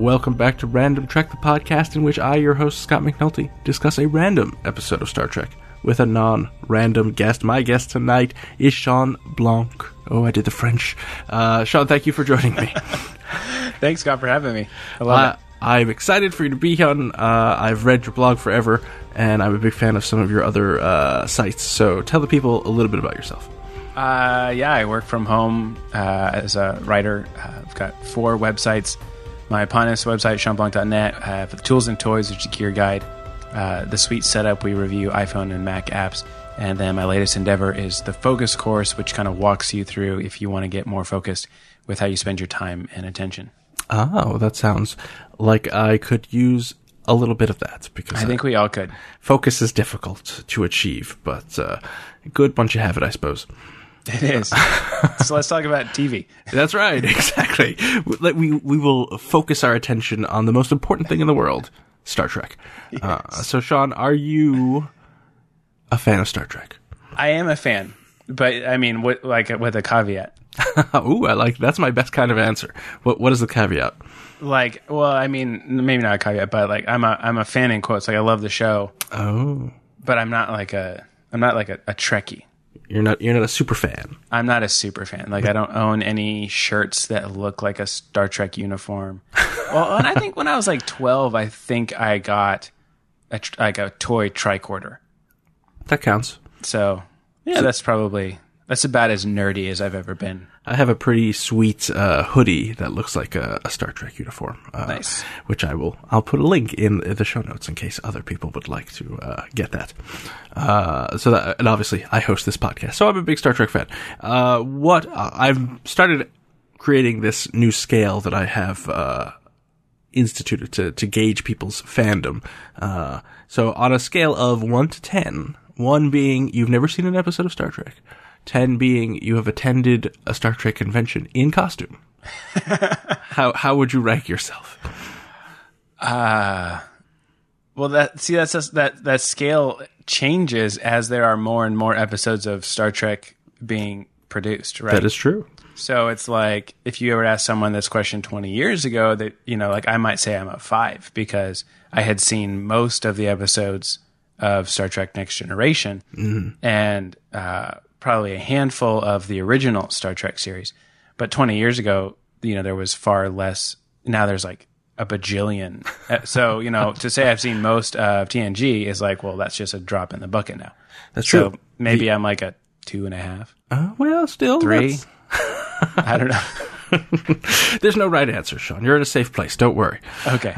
welcome back to Random Trek, the podcast in which I, your host, Scott McNulty, discuss a random episode of Star Trek with a non-random guest. My guest tonight is Sean Blanc. Oh, I did the French. Sean, thank you for joining me. Thanks, Scott, for having me. I love it. I'm excited for you to be on. I've read your blog forever, and I'm a big fan of some of your other sites. So tell the people a little bit about yourself. I work from home as a writer. I've got 4 websites. My Eponymous website, SeanBlanc.net. I have the Tools and Toys, which is a gear guide. The Sweet Setup, we review iPhone and Mac apps. And then my latest endeavor is the Focus course, which kind of walks you through if you want to get more focused with how you spend your time and attention. Oh, that sounds like I could use a little bit of that, because I think we all could. Focus is difficult to achieve, but good once you have it, I suppose. It is. So let's talk about TV. That's right, exactly. We will focus our attention on the most important thing in the world, Star Trek. Yes. So, Sean, are you a fan of Star Trek? I am a fan, but I mean, with a caveat. Ooh, that's my best kind of answer. What is the caveat? I mean, maybe not a caveat, but I'm a fan in quotes. I love the show. Oh, but I'm not like a Trekkie. You're not a super fan. I'm not a super fan. I don't own any shirts that look like a Star Trek uniform. Well, and I think when I was 12, I think I got a toy tricorder. That counts. So yeah, that's about as nerdy as I've ever been. I have a pretty sweet hoodie that looks like a Star Trek uniform. Nice. Which I'll put a link in the show notes in case other people would like to get that. And obviously I host this podcast, so I'm a big Star Trek fan. I've started creating this new scale that I have instituted to gauge people's fandom. So on a scale of 1 to 10, 1 being you've never seen an episode of Star Trek, 10 being you have attended a Star Trek convention in costume. How would you rank yourself? Well, that scale changes as there are more and more episodes of Star Trek being produced, right? That is true. So it's like if you ever asked someone this question 20 years ago, that I might say I'm a 5 because I had seen most of the episodes of Star Trek Next Generation, and probably a handful of the original Star Trek series. But 20 years ago, there was far less. Now there's a bajillion. So, to say I've seen most of TNG is that's just a drop in the bucket now. That's true. So maybe I'm a 2.5. Well, still 3. I don't know. There's no right answer, Sean. You're in a safe place. Don't worry. Okay.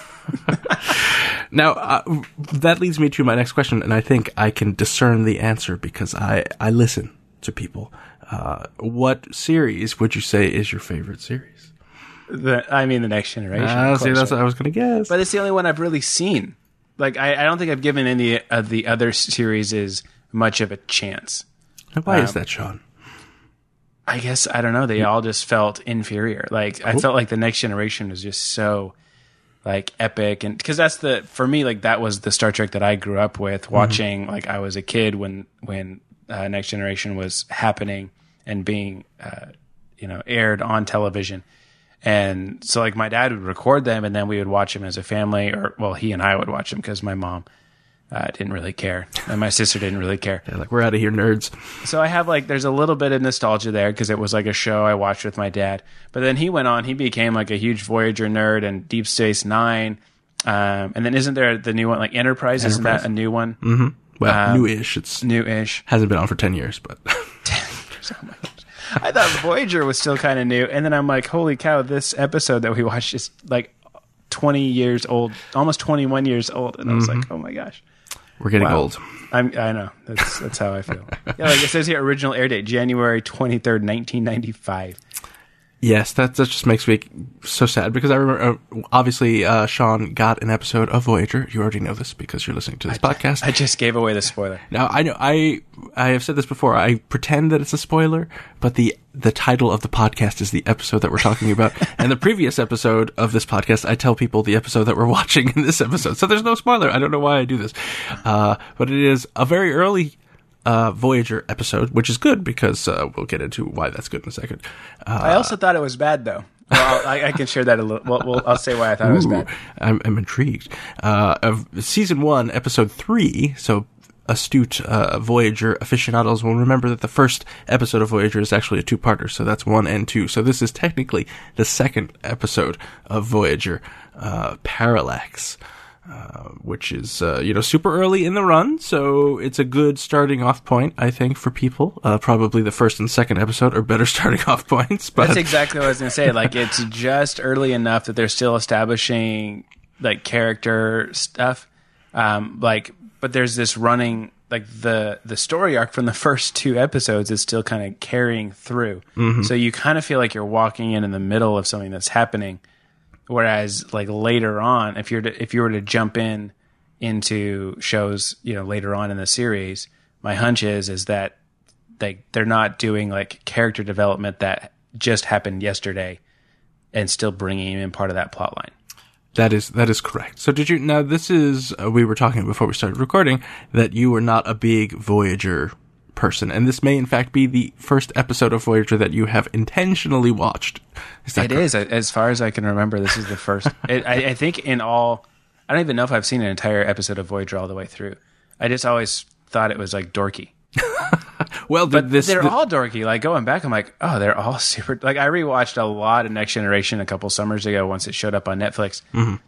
Now, that leads me to my next question, and I think I can discern the answer because I listen to people. What series would you say is your favorite series? The Next Generation. See, that's what I was going to guess. But it's the only one I've really seen. I don't think I've given any of the other series much of a chance. Why is that, Sean? I guess, I don't know. They all just felt inferior. I felt like the Next Generation was just so epic, and because for me that was the Star Trek that I grew up with watching. I was a kid when Next Generation was happening and being aired on television, and so my dad would record them and then we would watch them as a family, he and I would watch them because my mom didn't really care and my sister didn't really care. Yeah, we're out of here, nerds. So I have there's a little bit of nostalgia there because it was a show I watched with my dad. But then he became a huge Voyager nerd and Deep Space Nine. And then isn't there the new one Enterprise? Isn't that a new one? Mm-hmm. Well, newish. It's newish. Hasn't been on for 10 years, but 10 years. Oh my gosh. I thought Voyager was still kind of new, and then I'm holy cow! This episode that we watched is 20 years old, almost 21 years old, and I was oh my gosh. We're getting old. I know. That's how I feel. Yeah, it says here, original air date, January 23rd, 1995. Yes, that just makes me so sad because I remember, obviously, Sean got an episode of Voyager. You already know this because you're listening to this podcast. I just gave away the spoiler. Now, I know, I have said this before. I pretend that it's a spoiler, but the title of the podcast is the episode that we're talking about. And the previous episode of this podcast, I tell people the episode that we're watching in this episode. So there's no spoiler. I don't know why I do this. But it is a very early Voyager episode, which is good because we'll get into why that's good in a second. I also thought it was bad, though. Well, I can share that a little. Well, I'll say why I thought it was bad. I'm intrigued. Of season 1, episode 3. So astute Voyager aficionados will remember that the first episode of Voyager is actually a 2-parter. So that's 1 and 2. So this is technically the second episode of Voyager, Parallax. Which is, super early in the run, so it's a good starting off point, I think, for people. Probably the first and second episode are better starting off points. But that's exactly what I was going to say. Like, it's just early enough that they're still establishing, like, character stuff. But there's this running, like, the story arc from the first 2 episodes is still kind of carrying through. Mm-hmm. So you kind of feel like you're walking in the middle of something that's happening. Whereas, like, later on, if you were to jump into shows, later on in the series, my hunch is that they're not doing like character development that just happened yesterday, and still bringing in part of that plot line. That is correct. So did you? Now this is we were talking before we started recording that you were not a big Voyager person, and this may in fact be the first episode of Voyager that you have intentionally watched. Is that correct? Is, as far as I can remember. This is the first. I think in all, I don't even know if I've seen an entire episode of Voyager all the way through. I just always thought it was like dorky. Well, but they're all dorky. Like going back, I'm like, oh, they're all super. Like I rewatched a lot of Next Generation a couple summers ago once it showed up on Netflix, and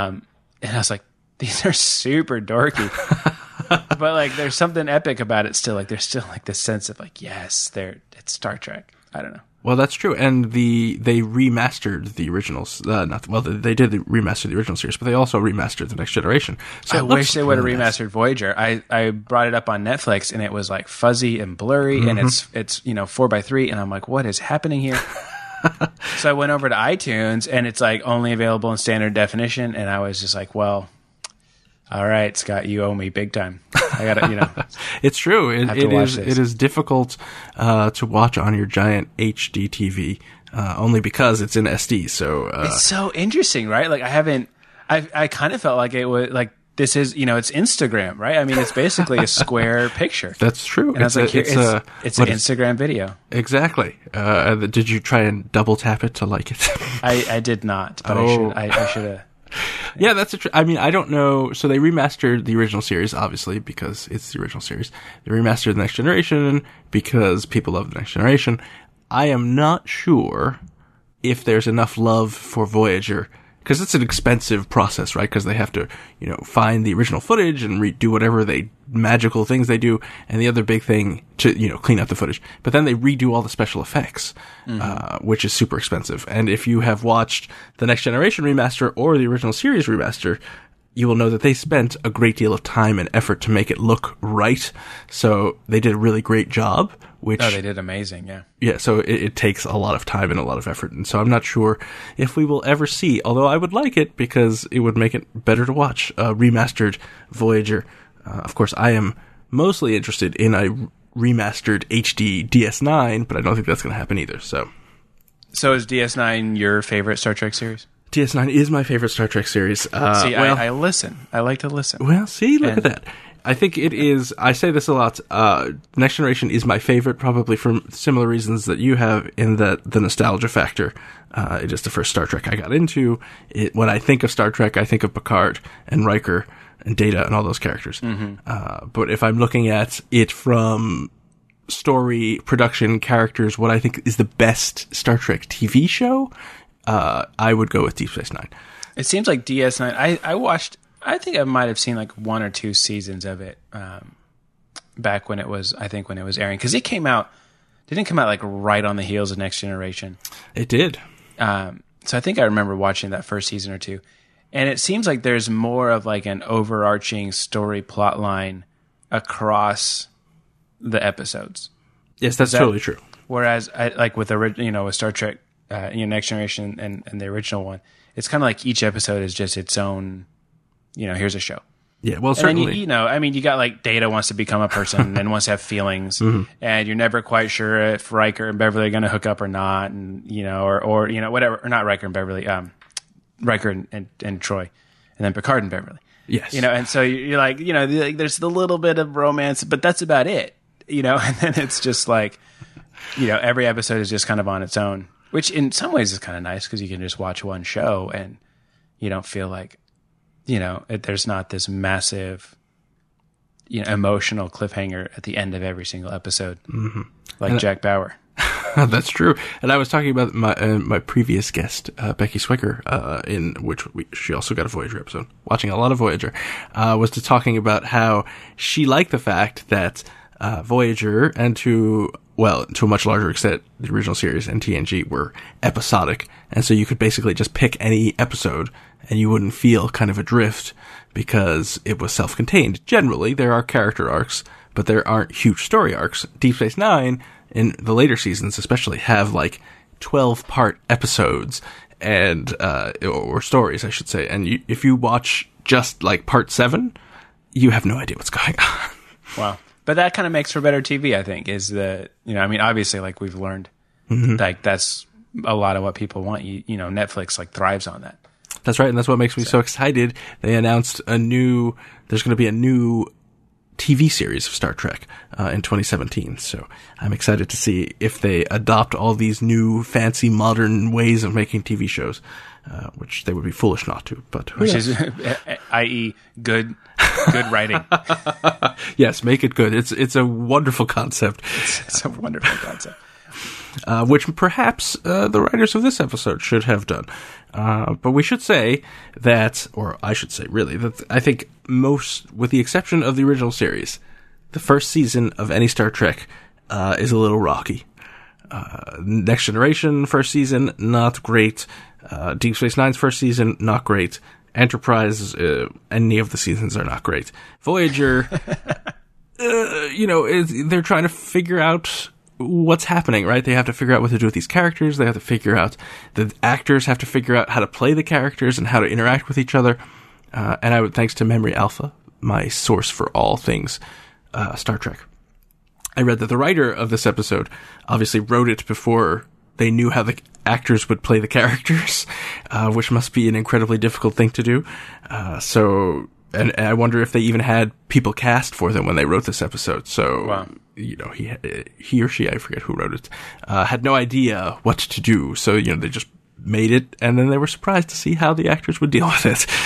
I was like, these are super dorky. But like, there's something epic about it still. Like, there's still like this sense of like, yes, it's Star Trek. I don't know. Well, that's true, and they remastered the originals. They did remaster the original series, but they also remastered the Next Generation. So I wish they would have remastered Voyager. I brought it up on Netflix, and it was like fuzzy and blurry, and it's 4:3, and I'm like, what is happening here? So I went over to iTunes, and it's like only available in standard definition, and I was just like, well, all right, Scott, you owe me big time. I gotta, It's true. It is difficult to watch on your giant HD TV only because it's in SD. So it's so interesting, right? Like I kind of felt like it was like this is it's Instagram, right? I mean, it's basically a square picture. That's true. And it's an Instagram video. Exactly. Did you try and double tap it to like it? I did not, but I should have. Yeah, that's I mean, I don't know. So they remastered the original series, obviously, because it's the original series. They remastered the Next Generation because people love the Next Generation. I am not sure if there's enough love for Voyager, because it's an expensive process, right? Because they have to, find the original footage and redo whatever magical things they do, and the other big thing to, clean up the footage. But then they redo all the special effects, which is super expensive. And if you have watched the Next Generation remaster or the original series remaster, you will know that they spent a great deal of time and effort to make it look right. So they did a really great job. They did amazing, yeah. Yeah, so it takes a lot of time and a lot of effort. And so I'm not sure if we will ever see, although I would like it because it would make it better to watch, remastered Voyager. Of course, I am mostly interested in a remastered HD DS9, but I don't think that's going to happen either. So is DS9 your favorite Star Trek series? DS9 is my favorite Star Trek series. I listen. I like to listen. Well, see, look at that. I think it is, I say this a lot, Next Generation is my favorite, probably for similar reasons that you have, in that the nostalgia factor. It is the first Star Trek I got into. When I think of Star Trek, I think of Picard and Riker and Data and all those characters. Mm-hmm. But if I'm looking at it from story, production, characters, what I think is the best Star Trek TV show, I would go with Deep Space Nine. It seems like DS9, I watched, I think I might have seen like 1 or 2 seasons of it back when it was airing. Because it didn't come out like right on the heels of Next Generation. It did. So I think I remember watching that first season or 2. And it seems like there's more of like an overarching story plot line across the episodes. Yes, that's totally true. Whereas with with Star Trek, Next Generation and the original one, it's kind of like each episode is just its own, here's a show. Yeah, well, certainly. And you got like Data wants to become a person and wants to have feelings, and you're never quite sure if Riker and Beverly are going to hook up or not, and or whatever, or not Riker and Beverly, Riker and Troy, and then Picard and Beverly. Yes, and so you're like, there's the little bit of romance, but that's about it, and then it's just like, every episode is just kind of on its own. Which in some ways is kind of nice because you can just watch one show and you don't feel like, there's not this massive, emotional cliffhanger at the end of every single episode, like Jack Bauer. That's true. And I was talking about my previous guest, Becky Swicker, in which she also got a Voyager episode, watching a lot of Voyager, was talking about how she liked the fact that Voyager and to a much larger extent, the original series and TNG were episodic. And so you could basically just pick any episode and you wouldn't feel kind of adrift because it was self-contained. Generally, there are character arcs, but there aren't huge story arcs. Deep Space Nine, in the later seasons especially, have like 12-part episodes and, or stories, I should say. And if you watch just like part 7, you have no idea what's going on. Wow. But that kind of makes for better TV, I think, is that, obviously, like we've learned, like that's a lot of what people want. Netflix like thrives on that. That's right. And that's what makes me so excited. They announced there's going to be a new TV series of Star Trek, in 2017. So I'm excited to see if they adopt all these new fancy modern ways of making TV shows, which they would be foolish not to, but which is, i.e. good writing. Yes, make it good. It's a wonderful concept. It's a wonderful concept. Which perhaps the writers of this episode should have done. But we should say that, or I should say really, that I think most, with the exception of the original series, the first season of any Star Trek is a little rocky. Next Generation first season, not great. Deep Space Nine's first season, not great. Enterprise, any of the seasons are not great. Voyager, they're trying to figure out what's happening, right? They have to figure out what to do with these characters. They have to figure out, the actors have to figure out how to play the characters and how to interact with each other. And I would, thanks to Memory Alpha, my source for all things Star Trek, I read that the writer of this episode obviously wrote it before they knew how the actors would play the characters, which must be an incredibly difficult thing to do. And I wonder if they even had people cast for them when they wrote this episode. So, wow. He or she, I forget who wrote it, had no idea what to do. So, they just made it, and then they were surprised to see how the actors would deal with it.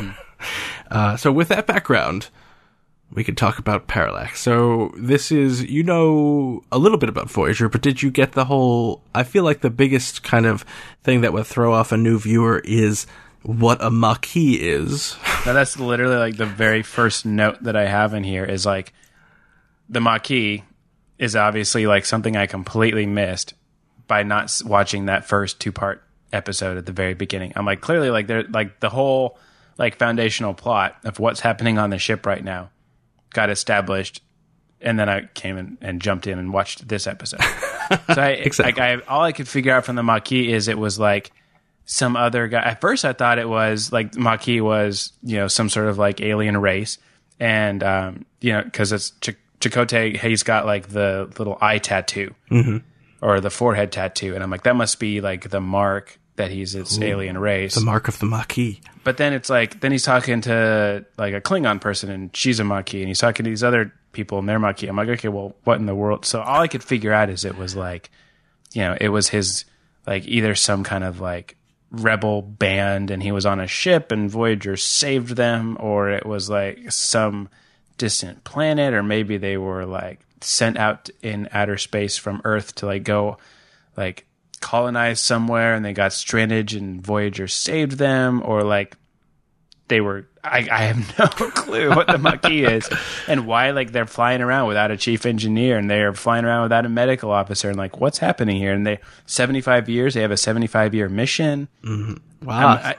Mm-hmm. So with that background, we could talk about Parallax. So this is, a little bit about Voyager, but did you get the whole, I feel like the biggest kind of thing that would throw off a new viewer is what a Maquis is. Now that's literally like the very first note that I have in here is like, the Maquis is obviously like something I completely missed by not watching that first 2-part episode at the very beginning. I'm like, clearly, like they're like the whole like foundational plot of what's happening on the ship right now got established, and then I came and jumped in and watched this episode. So exactly. all I could figure out from the Maquis is it was like some other guy. At first, I thought it was like Maquis was some sort of like alien race, and because it's Chakotay, he's got like the little eye tattoo or the forehead tattoo. And I'm like, that must be like the mark that he's its alien race. The mark of the Maquis. But then it's like, then he's talking to like a Klingon person and she's a Maquis, and he's talking to these other people and they're Maquis. I'm like, okay, well, what in the world? So all I could figure out is it was like, it was his, like either some kind of like rebel band and he was on a ship and Voyager saved them, or it was like some distant planet, or maybe they were like sent out in outer space from Earth to like go like colonize somewhere and they got stranded and Voyager saved them, or like they were I have no clue what the Maquis is and why like they're flying around without a chief engineer and they're flying around without a medical officer, and like what's happening here. And they 75 years, they have a 75-year mission. Mm-hmm. Wow.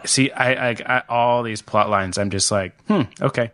I all these plot lines, I'm just like, okay.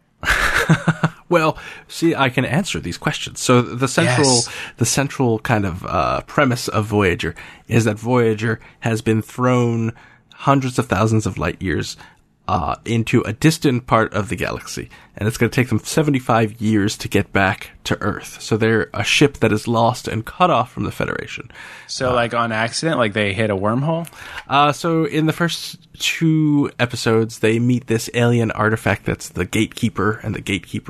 Well, see, I can answer these questions. So the central kind of premise of Voyager is that Voyager has been thrown hundreds of thousands of light years into a distant part of the galaxy, and it's going to take them 75 years to get back to Earth. So they're a ship that is lost and cut off from the Federation. So like on accident, like they hit a wormhole? So in the first 2 episodes, they meet this alien artifact that's the Gatekeeper, and the Gatekeeper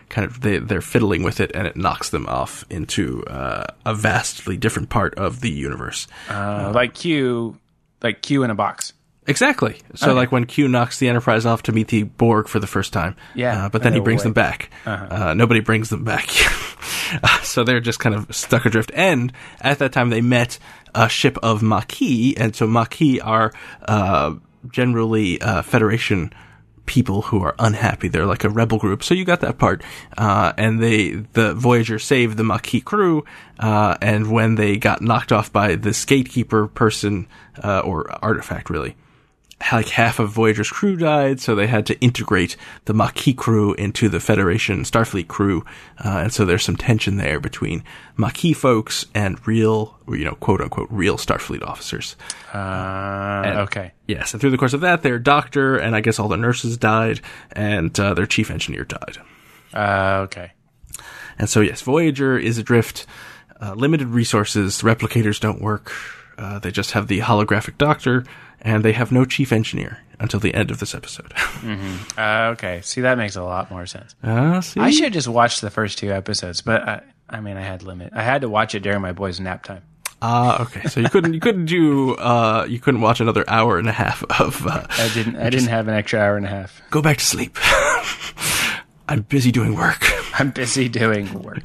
kind of they're fiddling with it, and it knocks them off into a vastly different part of the universe. Like Q in a box. Exactly. So, like when Q knocks the Enterprise off to meet the Borg for the first time, but then he brings them back. Nobody brings them back. So they're just kind of stuck adrift. And at that time, they met a ship of Maquis, and so Maquis are generally Federation people who are unhappy. They're like a rebel group. So you got that part. And the Voyager saved the Maquis crew. And when they got knocked off by this gatekeeper person, or artifact really, like half of Voyager's crew died, so they had to integrate the Maquis crew into the Federation Starfleet crew, and so there's some tension there between Maquis folks and real, quote unquote, real Starfleet officers. Okay. Yes, and through the course of that, their doctor and I guess all the nurses died, and their chief engineer died. Okay. And so yes, Voyager is adrift, limited resources, replicators don't work, they just have the holographic doctor, and they have no chief engineer until the end of this episode. Okay. See, that makes a lot more sense. See? I should just watch the first 2 episodes, but I had to watch it during my boys' nap time. Okay. So you couldn't watch another hour and a half of. I didn't have an extra hour and a half. Go back to sleep. I'm busy doing work. I'm busy doing work.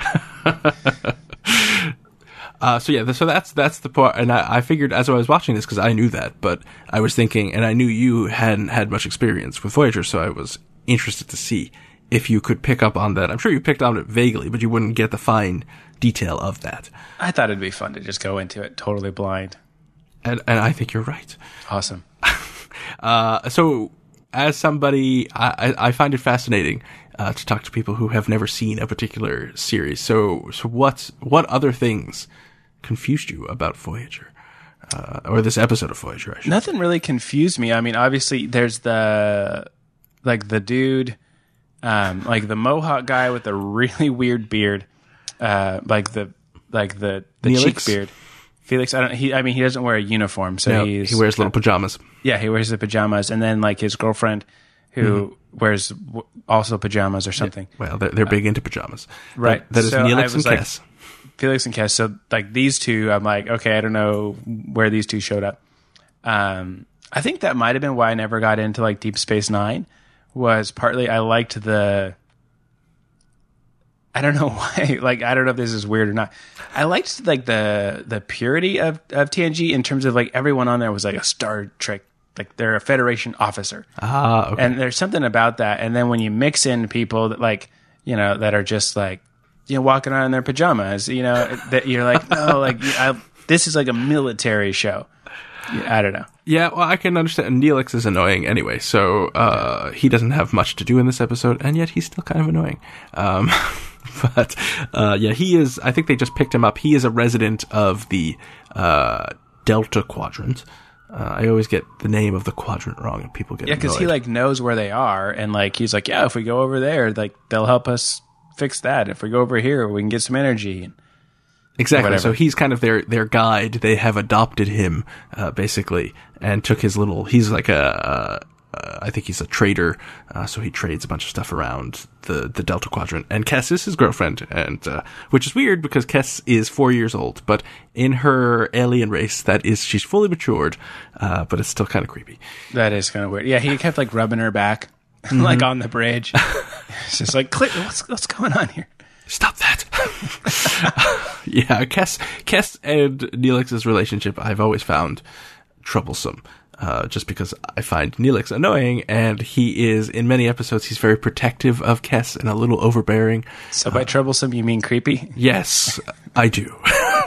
So that's the part, and I figured as I was watching this, because I knew that, but I was thinking, and I knew you hadn't had much experience with Voyager, so I was interested to see if you could pick up on that. I'm sure you picked on it vaguely, but you wouldn't get the fine detail of that. I thought it'd be fun to just go into it totally blind. And I think you're right. Awesome. So as somebody, I find it fascinating to talk to people who have never seen a particular series. So what other things confused you about Voyager, or this episode of Voyager? Nothing really confused me. I mean, obviously, there's the dude, like the Mohawk guy with the really weird beard, like the cheek beard. Felix, he doesn't wear a uniform, so he wears little pajamas. Yeah, he wears the pajamas, and then like his girlfriend, who wears also pajamas or something. Well, they're big into pajamas, right? That is so Neelix and Kes. Felix and Kes. So like these two, I'm like, okay, I don't know where these two showed up. I think that might have been why I never got into like Deep Space Nine. Was partly I liked I don't know why. Like, I don't know if this is weird or not. I liked like the purity of TNG in terms of like everyone on there was like a Star Trek, like they're a Federation officer. Okay. And there's something about that. And then when you mix in people that like, that are just like, walking around in their pajamas, that you're like, no, like this is like a military show. I don't know. Yeah, well, I can understand. Neelix is annoying anyway, so he doesn't have much to do in this episode, and yet he's still kind of annoying. But he is. I think they just picked him up. He is a resident of the Delta Quadrant. I always get the name of the quadrant wrong, and people get because he like knows where they are, and like he's like, yeah, if we go over there, like they'll help us fix that. If we go over here, we can get some energy. Exactly. So he's kind of their guide. They have adopted him, basically, and took his little. He's like I think he's a trader. So he trades a bunch of stuff around the Delta Quadrant. And Kes is his girlfriend, and which is weird because Kes is 4 years old, but in her alien race, she's fully matured, but it's still kind of creepy. That is kind of weird. Yeah, he kept like rubbing her back, like on the bridge. It's just like, what's going on here? Stop that. Yeah, Kes and Neelix's relationship I've always found troublesome, just because I find Neelix annoying, and he is, in many episodes, he's very protective of Kes and a little overbearing. So by troublesome, you mean creepy? Yes, I do.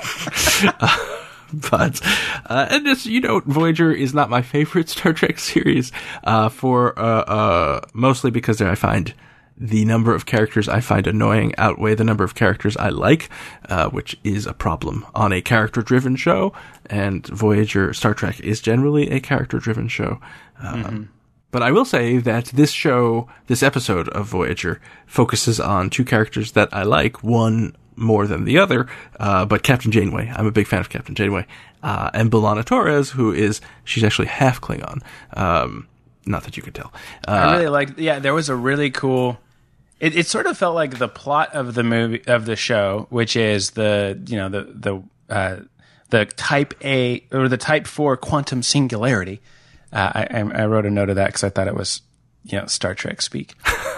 But, and just, Voyager is not my favorite Star Trek series, mostly because I find the number of characters I find annoying outweigh the number of characters I like, which is a problem on a character-driven show, and Star Trek is generally a character-driven show. But I will say that this episode of Voyager focuses on two characters that I like, one more than the other, but Captain Janeway. I'm a big fan of Captain Janeway. And B'Elanna Torres, she's actually half Klingon. Not that you could tell. I really liked, there was a really cool It sort of felt like the plot of the movie of the show, which is the type A or the type 4 quantum singularity. I wrote a note of that because I thought it was, Star Trek speak.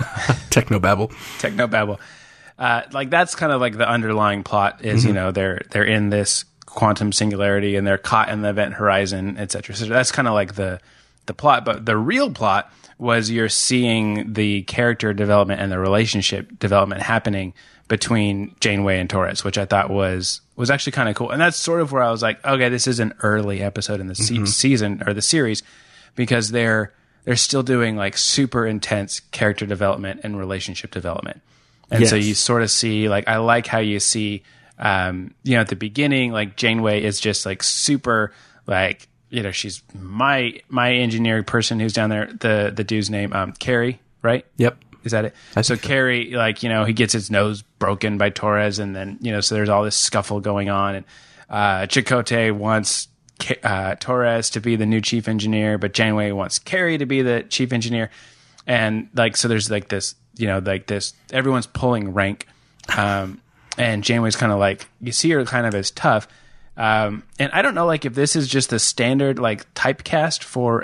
Technobabble. Like that's kind of like the underlying plot is, they're in this quantum singularity and they're caught in the event horizon, et cetera. So that's kind of like the plot. But the real plot was you're seeing the character development and the relationship development happening between Janeway and Torres, which I thought was actually kind of cool. And that's sort of where I was like, okay, this is an early episode in the season or the series, because they're still doing like super intense character development and relationship development. And so you sort of see, like, I like how you see, at the beginning, like Janeway is just like super, like, she's my engineering person who's down there. The dude's name, Carrie, right? Yep. Is that it? So Carrie, like, he gets his nose broken by Torres, and then, so there's all this scuffle going on. And Chakotay wants Torres to be the new chief engineer, but Janeway wants Carrie to be the chief engineer. And, like, so there's, like, this, everyone's pulling rank. And Janeway's kind of like, you see her kind of as tough. And I don't know, like, if this is just the standard, like, typecast for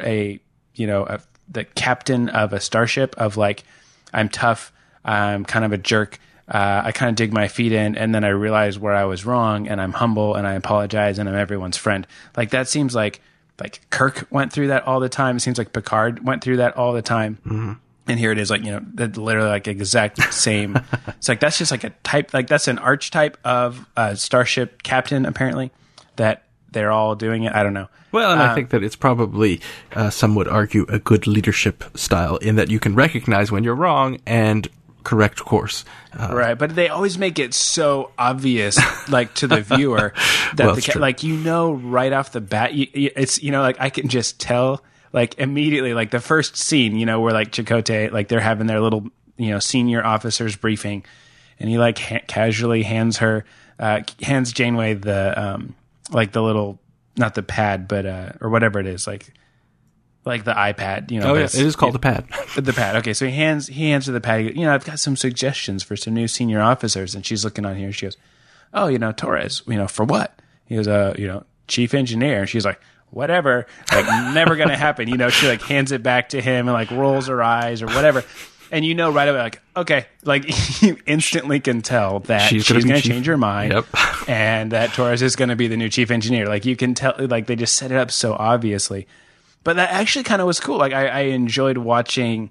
the captain of a starship of, like, I'm tough, I'm kind of a jerk, I kind of dig my feet in, and then I realize where I was wrong, and I'm humble, and I apologize, and I'm everyone's friend. Like, that seems like Kirk went through that all the time. It seems like Picard went through that all the time. Mm-hmm. And here it is, like, literally like exact same. It's like, that's just like a type, like that's an archetype of a starship captain, apparently, that they're all doing it. I don't know. Well, and I think that it's probably, some would argue, a good leadership style in that you can recognize when you're wrong and correct course. Right, but they always make it so obvious, like, to the viewer that like, right off the bat, it's, like, I can just tell, like, immediately, like the first scene, where like Chakotay, like they're having their little, senior officers briefing, and he like casually hands Janeway the, like the little, not the pad, but, or whatever it is, like the iPad, it is called the pad. The pad. Okay. So he hands her the pad. He goes, I've got some suggestions for some new senior officers. And she's looking on here. She goes, oh, Torres, for what? He goes, chief engineer. And she's like, whatever, like, never going to happen. She like hands it back to him and like rolls her eyes or whatever. And right away, like, okay, like you instantly can tell that she's going to change her mind. Yep. And that Torres is going to be the new chief engineer. Like, you can tell, like, they just set it up so obviously. But that actually kind of was cool. Like, I enjoyed watching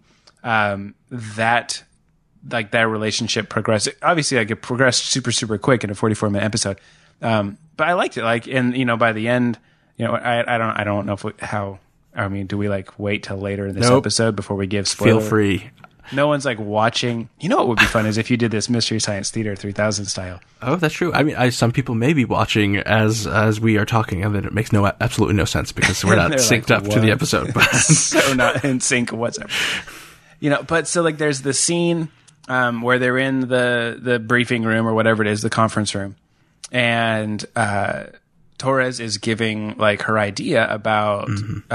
that relationship progress. Obviously, like, it progressed super, super quick in a 44-minute episode. But I liked it. Like, and, by the end, I don't know do we like wait till later in this episode before we give spoiler? Feel free. No one's like watching. What would be fun is if you did this Mystery Science Theater 3000 style. Oh, that's true. I mean, some people may be watching as we are talking, and then it makes absolutely no sense because we're not synced up to the episode. But so not in sync whatsoever. But so like there's the scene where they're in the briefing room or whatever it is, the conference room, and Torres is giving like her idea about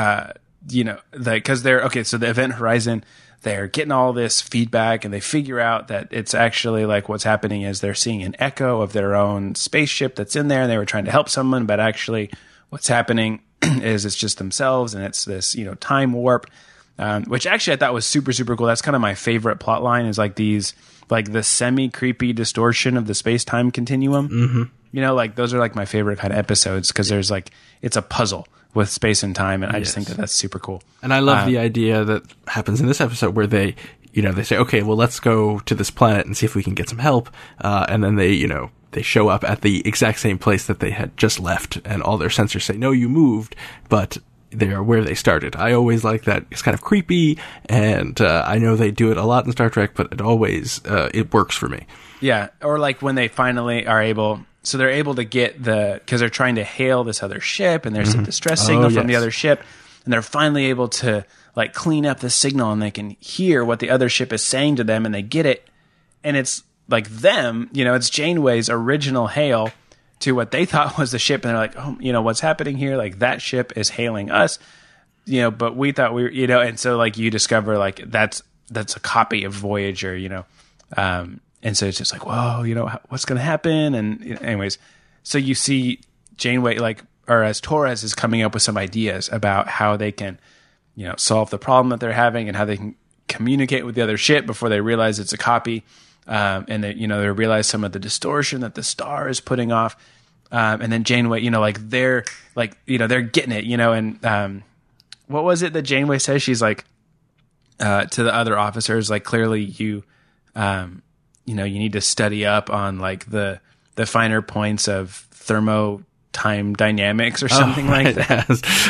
because they're okay. So the event horizon. They're getting all this feedback and they figure out that it's actually like what's happening is they're seeing an echo of their own spaceship that's in there and they were trying to help someone, but actually what's happening is it's just themselves and it's this, time warp, which actually I thought was super, super cool. That's kind of my favorite plot line is like these, like the semi-creepy distortion of the space-time continuum. Mm-hmm. Like those are like my favorite kind of episodes because there's like, it's a puzzle with space and time, and I just think that that's super cool. And I love the idea that happens in this episode where they, they say, okay, well, let's go to this planet and see if we can get some help. And then they, they show up at the exact same place that they had just left, and all their sensors say, no, you moved, but they are where they started. I always like that. It's kind of creepy, and I know they do it a lot in Star Trek, but it always, it works for me. Yeah, or like when they finally are able... So they're able to get because they're trying to hail this other ship, and there's a distress signal from the other ship, and they're finally able to like clean up the signal, and they can hear what the other ship is saying to them, and they get it, and it's like them, it's Janeway's original hail to what they thought was the ship, and they're like, oh, what's happening here? Like that ship is hailing us, but we thought we were, and so like you discover like that's a copy of Voyager, And so it's just like, whoa, what's going to happen? And anyways, so you see Janeway, or as Torres is coming up with some ideas about how they can, solve the problem that they're having and how they can communicate with the other ship before they realize it's a copy. And they, they realize some of the distortion that the star is putting off. And then Janeway, they're getting it, and, what was it that Janeway says? She's like, to the other officers, like, clearly you need to study up on the finer points of thermotime dynamics or something like that.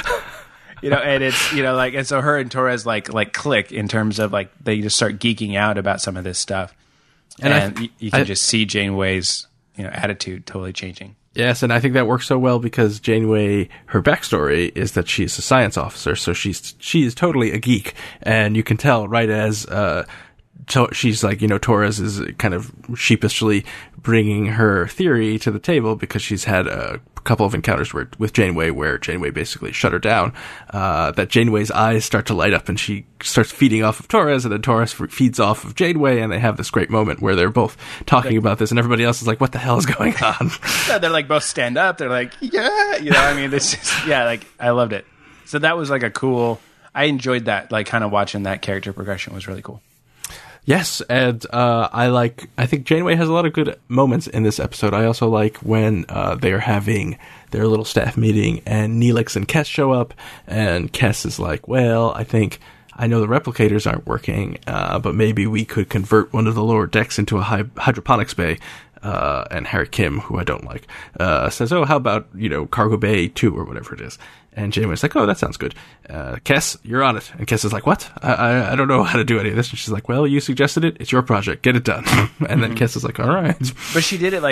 And it's, and so her and Torres click in terms of they just start geeking out about some of this stuff. And you can just see Janeway's, attitude totally changing. Yes, and I think that works so well because Janeway, her backstory is that she's a science officer, so she's totally a geek, and you can tell right as she's Torres is kind of sheepishly bringing her theory to the table because she's had a couple of encounters with Janeway where Janeway basically shut her down, that Janeway's eyes start to light up and she starts feeding off of Torres, and then Torres feeds off of Janeway, and they have this great moment where they're both talking about this and everybody else is like, what the hell is going on? Yeah, they're both stand up. They're like, yeah, it's just, yeah, I loved it. So that was I enjoyed that, kind of watching that character progression was really cool. Yes, and I think Janeway has a lot of good moments in this episode. I also like when they're having their little staff meeting and Neelix and Kes show up, and Kes is like, well, I know the replicators aren't working, but maybe we could convert one of the lower decks into a hydroponics bay. And Harry Kim, who I don't like, says, oh, how about, Cargo Bay 2 or whatever it is. And Janeway's like, oh, that sounds good. Kes, you're on it. And Kes is like, what? I don't know how to do any of this. And she's like, well, you suggested it. It's your project. Get it done. And then Kes is like, all right. But she did it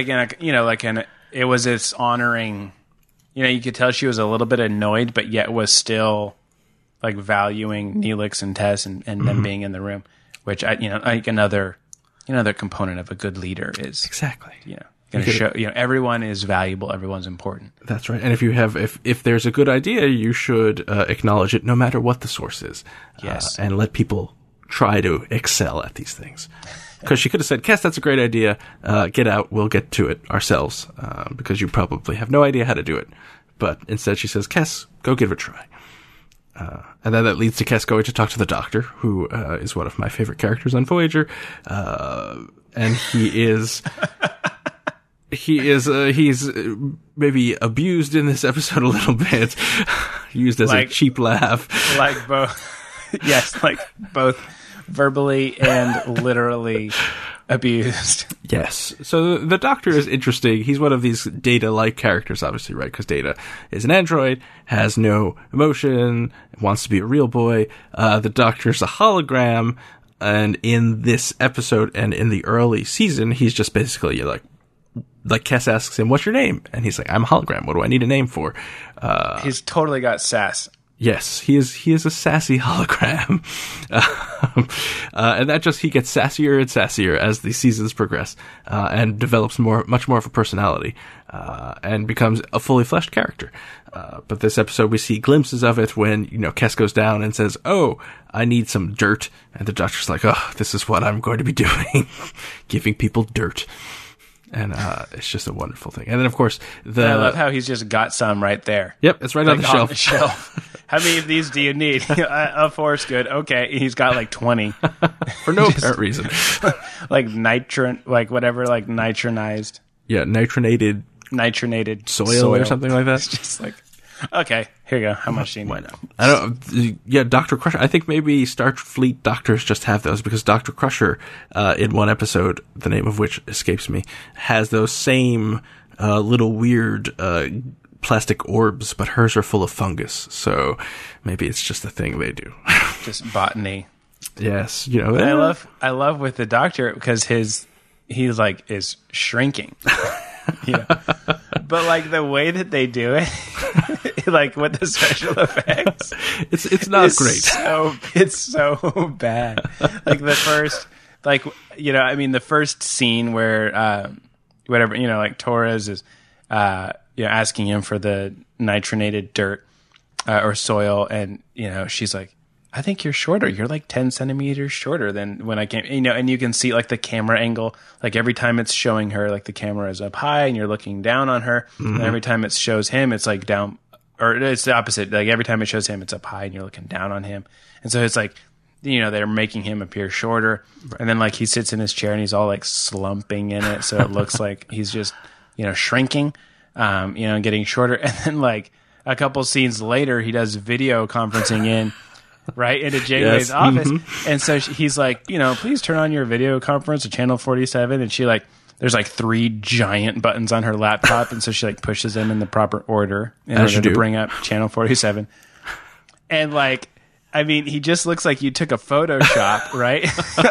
it was this honoring, you could tell she was a little bit annoyed, but yet was still valuing Neelix and Tess and them being in the room, which another component of a good leader is exactly, going to show, everyone is valuable. Everyone's important. That's right. And if there's a good idea, you should acknowledge it no matter what the source is. Yes. And let people try to excel at these things. Because she could have said, Kes, that's a great idea. Get out. We'll get to it ourselves. Because you probably have no idea how to do it. But instead she says, Kes, go give it a try. And then that leads to Kes going to talk to the Doctor, who is one of my favorite characters on Voyager. And he's maybe abused in this episode a little bit, used as a cheap laugh. Both verbally and literally abused. Yes. So the Doctor is interesting. He's one of these Data-like characters, obviously, right? Because Data is an android, has no emotion, wants to be a real boy. The Doctor's a hologram, and in this episode and in the early season, he's just basically like Kes asks him, what's your name? And he's like, I'm a hologram. What do I need a name for? He's totally got sass. Yes, he is a sassy hologram. And he gets sassier and sassier as the seasons progress, and develops much more of a personality, and becomes a fully fleshed character. But this episode we see glimpses of it when, Kes goes down and says, oh, I need some dirt. And the Doctor's like, oh, this is what I'm going to be doing. Giving people dirt. And it's just a wonderful thing. And then, of course, I love how he's just got some right there. Yep, it's right on the shelf. How many of these do you need? A four's good. Okay, he's got 20 for no apparent reason. nitronized. Yeah, nitronated soil or something like that. It's just okay, here you go. How much do you need? I don't. Yeah, Dr. Crusher. I think maybe Starfleet doctors just have those because Dr. Crusher, in one episode, the name of which escapes me, has those same little weird plastic orbs, but hers are full of fungus. So maybe it's just a thing they do. Just botany. Yes, I love with the Doctor because he's is shrinking. But the way that they do it, with the special effects, it's not great. It's so bad. The first, the first scene where Torres is asking him for the nitronated dirt or soil, and she's like, I think you're shorter. You're like 10 centimeters shorter than when I came, and you can see like the camera angle, like every time it's showing her, like the camera is up high and you're looking down on her. And every time it shows him, it's like down, or it's the opposite. Like every time it shows him, it's up high and you're looking down on him. And so it's like, they're making him appear shorter. Right. And then like he sits in his chair and he's all like slumping in it. So it looks like he's just, shrinking, getting shorter. And then like a couple scenes later, he does video conferencing in, right into Janeway's office. And so he's like, please turn on your video conference to channel 47. And she like, there's like 3 giant buttons on her laptop. And so she like pushes them in the proper order in order to bring up channel 47. And like, I mean, he just looks like you took a Photoshop, right?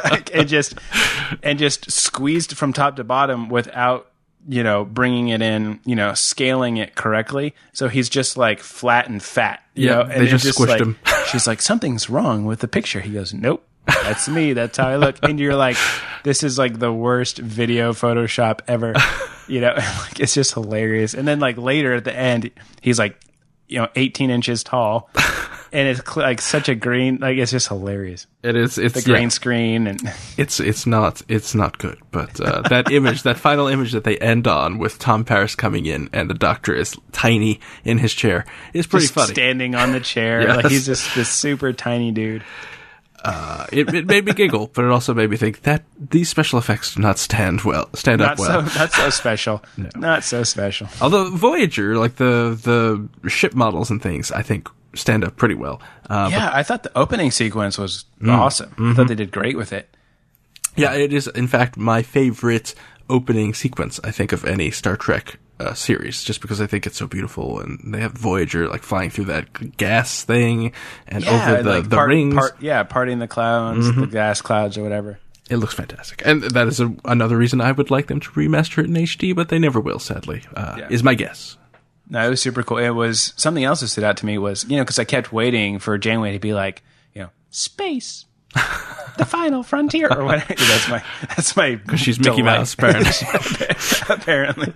and just squeezed from top to bottom without, bringing it in, scaling it correctly. So he's just like flat and fat, and they just squished like, him. She's like, something's wrong with the picture. He goes, nope, that's me. That's how I look. And you're like, this is like the worst video Photoshop ever. Like, it's just hilarious. And then like later at the end, he's like, 18 inches tall. And it's like such a green, like it's just hilarious. It is. It's the green screen, and it's not good. But that image, that final image that they end on with Tom Paris coming in and the Doctor is tiny in his chair is pretty just funny. Standing on the chair, Yes. like he's just this super tiny dude. It made me giggle, but it also made me think that these special effects do not stand up well. Not so special. No. Not so special. Although Voyager, like the ship models and things, I think stand up pretty well. I thought the opening sequence was awesome. I thought they did great with it. Yeah, it is, in fact, my favorite opening sequence, I think, of any Star Trek series, just because I think it's so beautiful, and they have Voyager like flying through that gas thing and over the rings. Parting the clouds, the gas clouds or whatever. It looks fantastic. And that is another reason I would like them to remaster it in HD, but they never will, sadly, is my guess. No, it was super cool. It was something else that stood out to me was, because I kept waiting for Janeway to be like, space, the final frontier, or whatever. That's my because she's Mickey Mouse, apparently. Apparently.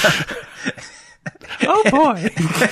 Oh boy.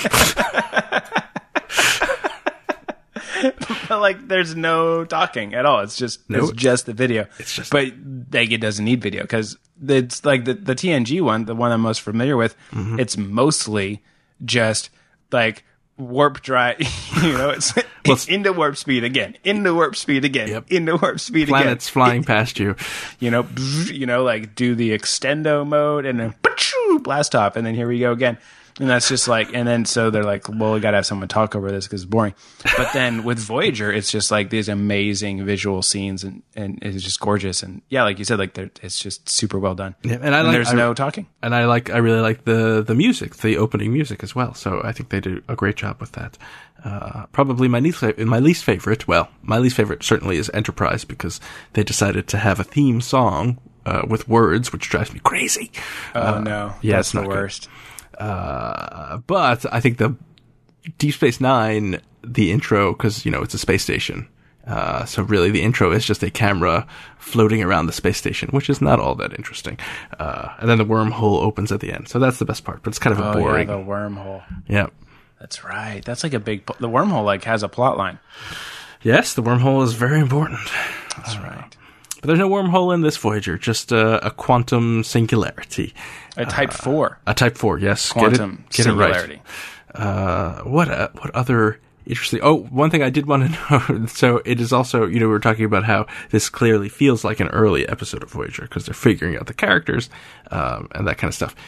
But like, there's no talking at all. It's just the video. But like, it doesn't need video because it's like the TNG one, the one I'm most familiar with. It's mostly just like warp drive. It's into warp speed again, into warp speed again, into warp speed again. Planets flying past you. Like do the extendo mode and then blast off, and then here we go again. And that's just like, and then so they're like, well, we got to have someone talk over this because it's boring. But then with Voyager, it's just like these amazing visual scenes and it's just gorgeous. And yeah, like you said, like it's just super well done. Yeah, and there's no talking. And I really like the music, the opening music as well. So I think they do a great job with that. Probably my least favorite. Well, my least favorite certainly is Enterprise because they decided to have a theme song with words, which drives me crazy. Oh no, yeah, that's the worst. Good. But I think the Deep Space Nine, the intro, because, it's a space station. So really the intro is just a camera floating around the space station, which is not all that interesting. And then the wormhole opens at the end. So that's the best part, but it's kind of a boring. Yeah, the wormhole. Yeah. That's right. That's like the wormhole like has a plot line. Yes, the wormhole is very important. That's right. But there's no wormhole in this Voyager, just a quantum singularity. A Type 4. A Type 4, yes. Quantum singularity. It right. What other interesting... Oh, one thing I did want to know. So it is also, we were talking about how this clearly feels like an early episode of Voyager because they're figuring out the characters and that kind of stuff.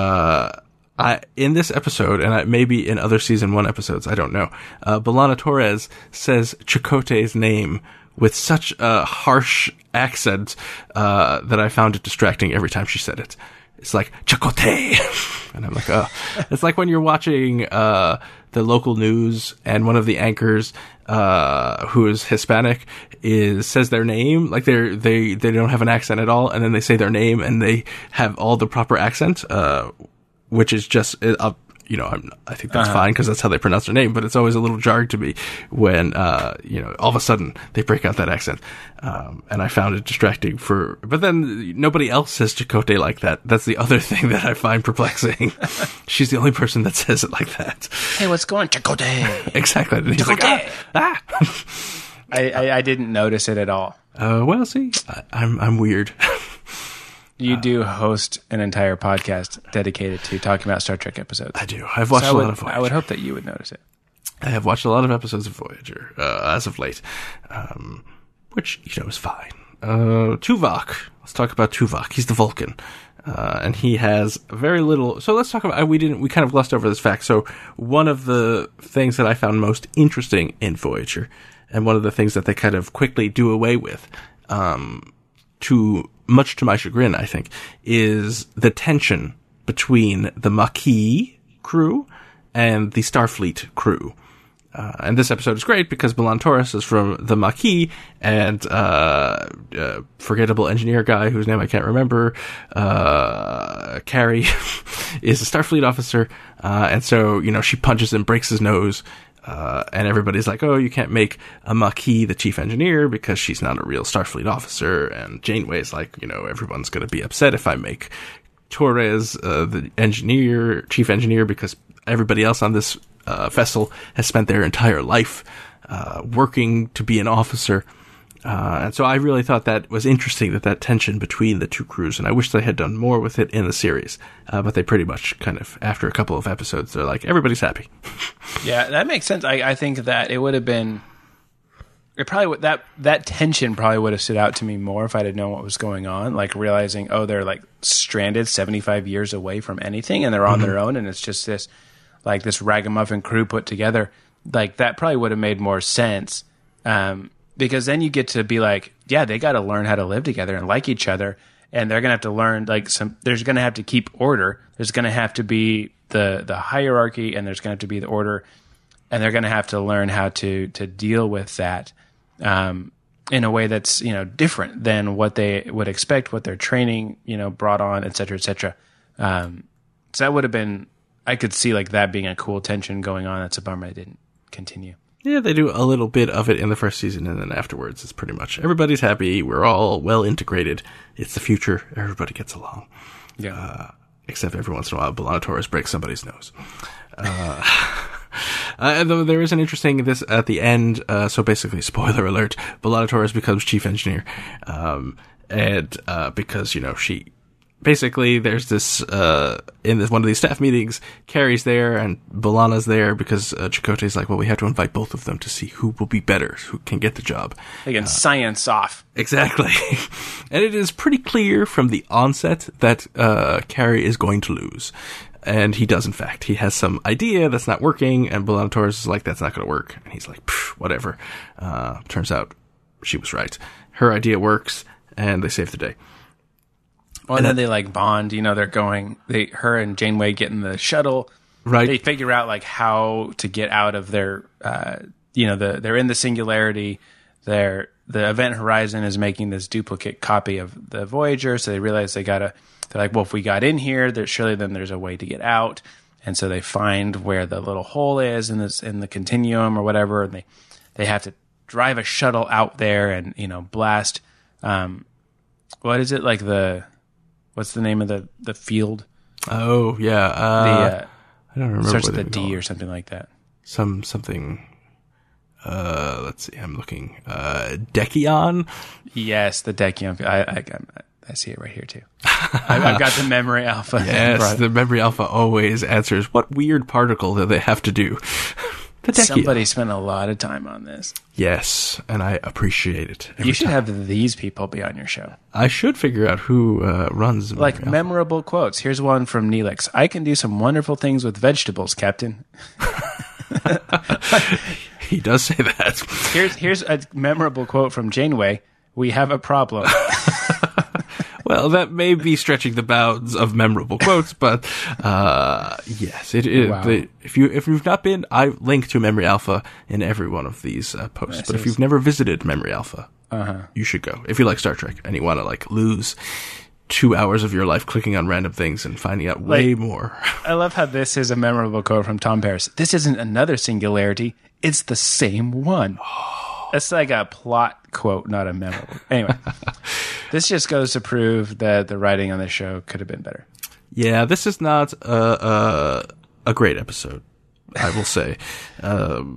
In this episode, and maybe in other season 1 episodes, I don't know, B'Elanna Torres says Chakotay's name with such a harsh accent that I found it distracting every time she said it. It's like, Chakotay! And I'm like, oh. It's like when you're watching the local news and one of the anchors who is Hispanic says their name, like they don't have an accent at all, and then they say their name and they have all the proper accent, which is just... I think that's fine because that's how they pronounce their name, but it's always a little jarring to me when, all of a sudden they break out that accent. And I found it distracting but then nobody else says Chakotay like that. That's the other thing that I find perplexing. She's the only person that says it like that. Hey, what's going on? Chakotay. Exactly. And he's Chakotay. like, ah. I didn't notice it at all. Well, see, I'm weird. You do host an entire podcast dedicated to talking about Star Trek episodes. I do. I've watched a lot of Voyager. I would hope that you would notice it. I have watched a lot of episodes of Voyager as of late, which is fine. Tuvok. Let's talk about Tuvok. He's the Vulcan, and he has very little. So let's talk about. We kind of glossed over this fact. So one of the things that I found most interesting in Voyager, and one of the things that they kind of quickly do away with, much to my chagrin, I think, is the tension between the Maquis crew and the Starfleet crew. And this episode is great because Balan Torres is from the Maquis, and forgettable engineer guy whose name I can't remember, Carrie, is a Starfleet officer, and so, she punches him, breaks his nose, and everybody's like, oh, you can't make a Maquis the chief engineer because she's not a real Starfleet officer, and Janeway's like, everyone's gonna be upset if I make Torres the chief engineer, because everybody else on this vessel has spent their entire life working to be an officer. And so I really thought that was interesting, that tension between the two crews, and I wish they had done more with it in the series. But they pretty much kind of, after a couple of episodes, they're like, everybody's happy. Yeah, that makes sense. I think that it would have been... that tension probably would have stood out to me more if I had known what was going on, like realizing, they're like stranded 75 years away from anything, and they're on their own, and it's just this ragamuffin crew put together. Like, that probably would have made more sense, because then you get to be like, yeah, they got to learn how to live together and like each other, and they're gonna have to learn there's gonna have to keep order. There's gonna have to be the hierarchy, and there's gonna have to be the order, and they're gonna have to learn how to deal with that in a way that's different than what they would expect, what their training brought on, et cetera, et cetera. So that would have been, I could see like that being a cool tension going on. That's a bummer I didn't continue. Yeah, they do a little bit of it in the first season, and then afterwards it's pretty much everybody's happy. We're all well integrated. It's the future. Everybody gets along. Yeah. Except every once in a while, Balan Torres breaks somebody's nose. Though there is an interesting this at the end. So basically, spoiler alert: Balan Torres becomes chief engineer, and because she. Basically, there's this, in one of these staff meetings, Carrie's there and Balana's there because Chakotay's like, well, we have to invite both of them to see who will be better, who can get the job. They can science off. Exactly. And it is pretty clear from the onset that Carrie is going to lose. And he does, in fact. He has some idea that's not working, and Balan Torres is like, that's not going to work. And he's like, whatever. Turns out she was right. Her idea works, and they save the day. Well, and then they like bond, they're going, her and Janeway get in the shuttle. Right. They figure out like how to get out of their, they're in the singularity. The Event Horizon is making this duplicate copy of the Voyager. So they realize they're like, well, if we got in here, surely then there's a way to get out. And so they find where the little hole is in the continuum or whatever. And they have to drive a shuttle out there and, blast, what is it like what's the name of the field? Oh, yeah. I don't remember. Starts with a D or something like that. Something. Let's see. I'm looking. Dekion? Yes, the Dekion. I see it right here, too. I've got the memory alpha. Yes, the memory alpha always answers. What weird particle do they have to do? Somebody spent a lot of time on this. Yes, and I appreciate it. You should have these people be on your show. I should figure out who runs like memorable quotes. Here's one from Neelix. I can do some wonderful things with vegetables, Captain. He does say that. Here's a memorable quote from Janeway. We have a problem. Well, that may be stretching the bounds of memorable quotes, but yes, it is. Wow. If you've not been, I link to Memory Alpha in every one of these posts. But if you've never visited Memory Alpha, you should go. If you like Star Trek and you want to lose 2 hours of your life clicking on random things and finding out way more. I love how this is a memorable quote from Tom Paris. This isn't another singularity; it's the same one. That's like a plot quote, not a memorable. Anyway, this just goes to prove that the writing on this show could have been better. Yeah, this is not a great episode, I will say.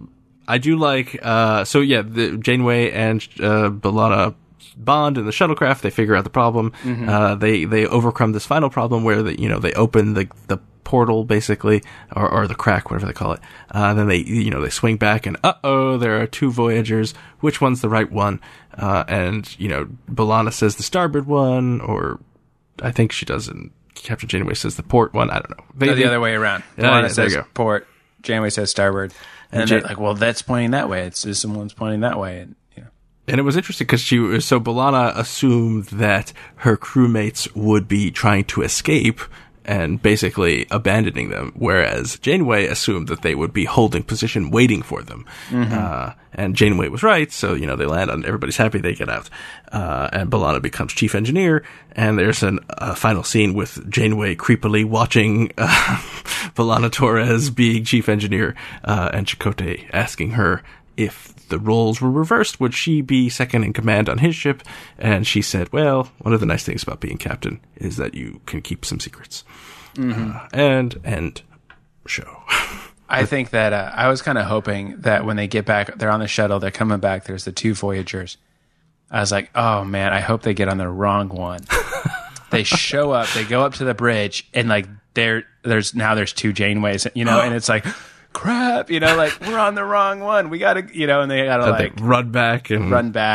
I do like, the Janeway and B'Elanna bond in the shuttlecraft. They figure out the problem. They overcome this final problem where they open the portal basically, or the crack, whatever they call it. Then they swing back and there are two Voyagers. Which one's the right one? And B'Elanna says the starboard one, or I think she does, and Captain Janeway says the port one. I don't know. The other way around. B'Elanna says port, Janeway says starboard. And they're like, well, that's pointing that way. It's just someone's pointing that way. And it was interesting because B'Elanna assumed that her crewmates would be trying to escape and basically abandoning them, whereas Janeway assumed that they would be holding position waiting for them. And Janeway was right, so, they land on, everybody's happy, they get out. And B'Elanna becomes chief engineer, and there's a final scene with Janeway creepily watching B'Elanna Torres being chief engineer, and Chakotay asking her if the roles were reversed, would she be second in command on his ship? And she said, well, one of the nice things about being captain is that you can keep some secrets. And show. I think that I was kind of hoping that when they get back, they're on the shuttle, they're coming back, there's the two Voyagers. I was like, oh man, I hope they get on the wrong one. They show up, they go up to the bridge, and like there's two Janeways, and it's like, crap, we're on the wrong one. We gotta, and they gotta run back, and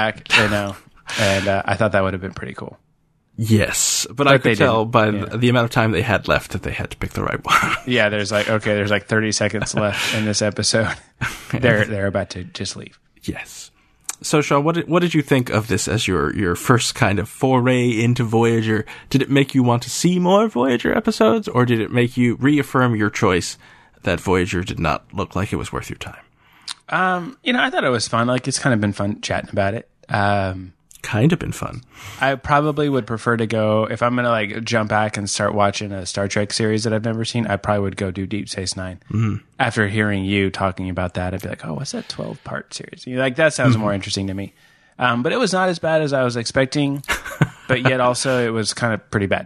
I thought that would have been pretty cool. Yes, but I could tell by the amount of time they had left that they had to pick the right one. Yeah, there's 30 seconds left in this episode. They're about to just leave. Yes. So, Sean, what did you think of this as your first kind of foray into Voyager? Did it make you want to see more Voyager episodes, or did it make you reaffirm your choice that Voyager did not look like it was worth your time? I thought it was fun. Like, it's kind of been fun chatting about it. Kind of been fun. I probably would prefer to go, if I'm going to jump back and start watching a Star Trek series that I've never seen, I probably would go do Deep Space Nine. After hearing you talking about that, I'd be like, oh, what's that 12-part series? That sounds more interesting to me. But it was not as bad as I was expecting, but yet also it was kind of pretty bad.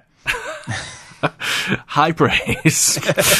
High praise.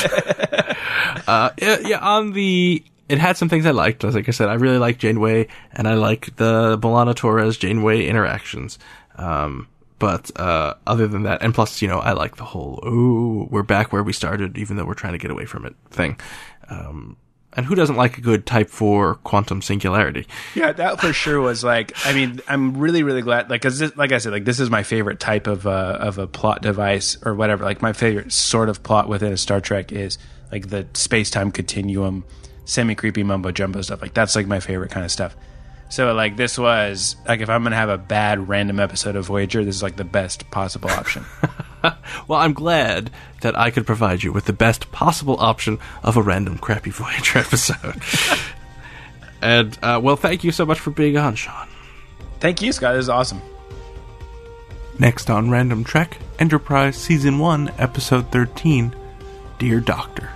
It had some things I liked. Like I said, I really like Janeway, and I like the B'Elanna Torres Janeway interactions. But other than that, and plus, I like the whole, we're back where we started, even though we're trying to get away from it thing. And who doesn't like a good Type 4 quantum singularity? Yeah, that for sure was I'm really, really glad, because like I said, this is my favorite type of a plot device or whatever. Like, my favorite sort of plot within a Star Trek is like the space-time continuum, semi-creepy mumbo-jumbo stuff. Like, that's my favorite kind of stuff. So this was if I'm gonna have a bad random episode of Voyager, this is the best possible option. Well, I'm glad that I could provide you with the best possible option of a random crappy Voyager episode. And thank you so much for being on, Sean. Thank you, Scott. This is awesome. Next on Random Trek, Enterprise Season 1, Episode 13, Dear Doctor.